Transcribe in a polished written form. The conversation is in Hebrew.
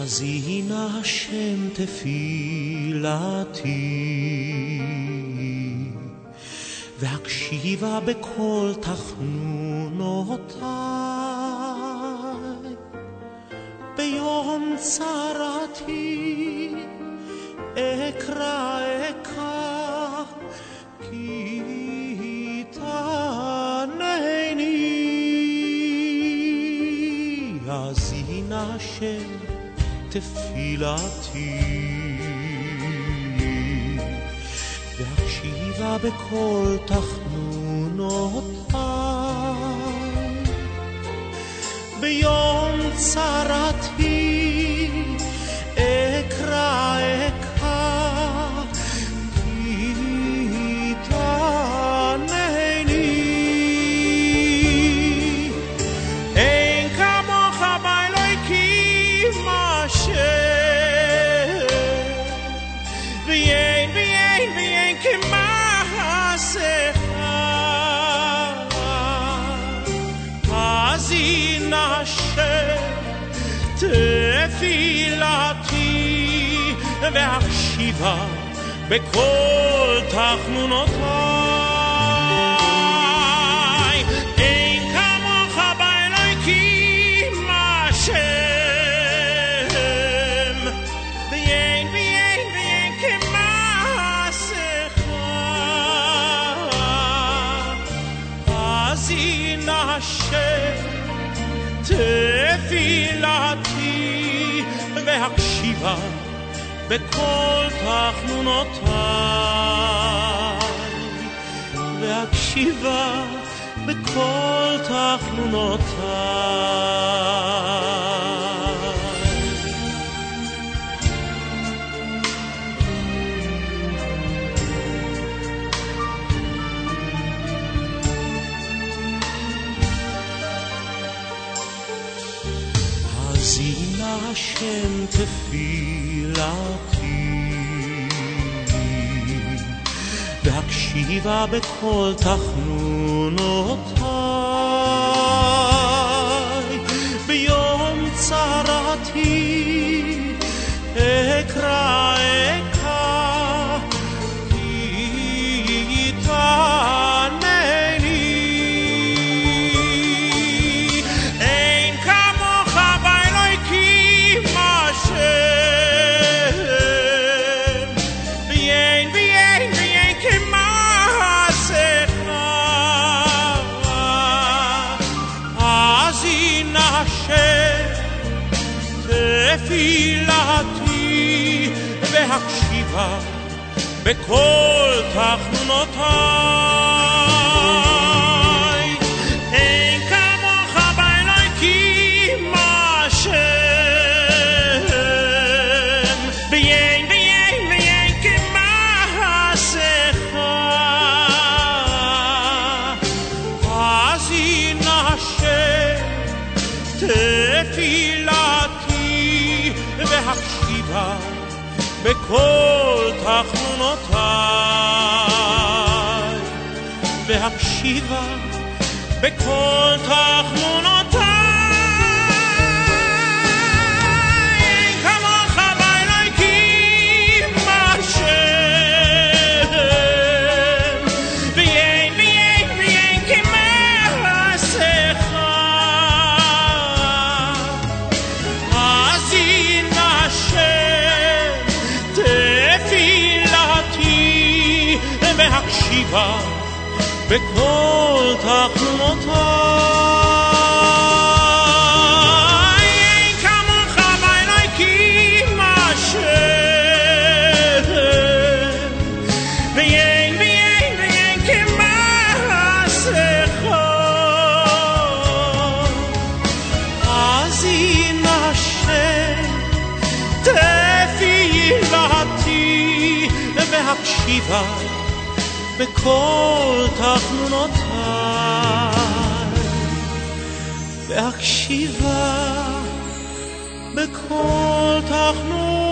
האזין השם תפילתי והקשיבה בכל תחנונותיי ביום צרתי אקרא כי תענני האזין השם תפילתי והקשיבה בכל תחנונותיי ביום צרתי אקרא כי תענני אין כמוך באלוהים השם ואין כמעשיך האזין השם תפילתי והקשיבה בכל תחנונותיי אין כמוך באלוהים השם ואין כמעשיך האזין השם תפילתי והקשיבה בכל תחנונותיי והקשיבה בכל תחנונותיי האזין השם תפילתי והקשיבה בכל תחנונותיי ביום צרתי אקרא כי תענני אין כמוך באלוהים השם ואין כמעשיך האזין השם תפילתי והקשיבה בכל תחנונותיי אין כמוך באלוהים השם ואין כמעשיך האזין השם תפילתי והקשיבה בכל תחנונותיי והקשיבה בכל תחנונותיי אין כמוך באלוהים השם ואין כמעשיך האזין השם תפילתי והקשיבה בכל תחנונותיי אין כמוך באלוהים השם ואין כמעשיך האזין השם תפילתי והקשיבה בכל תחנונותיי והקשיבה בכל תחנונותיי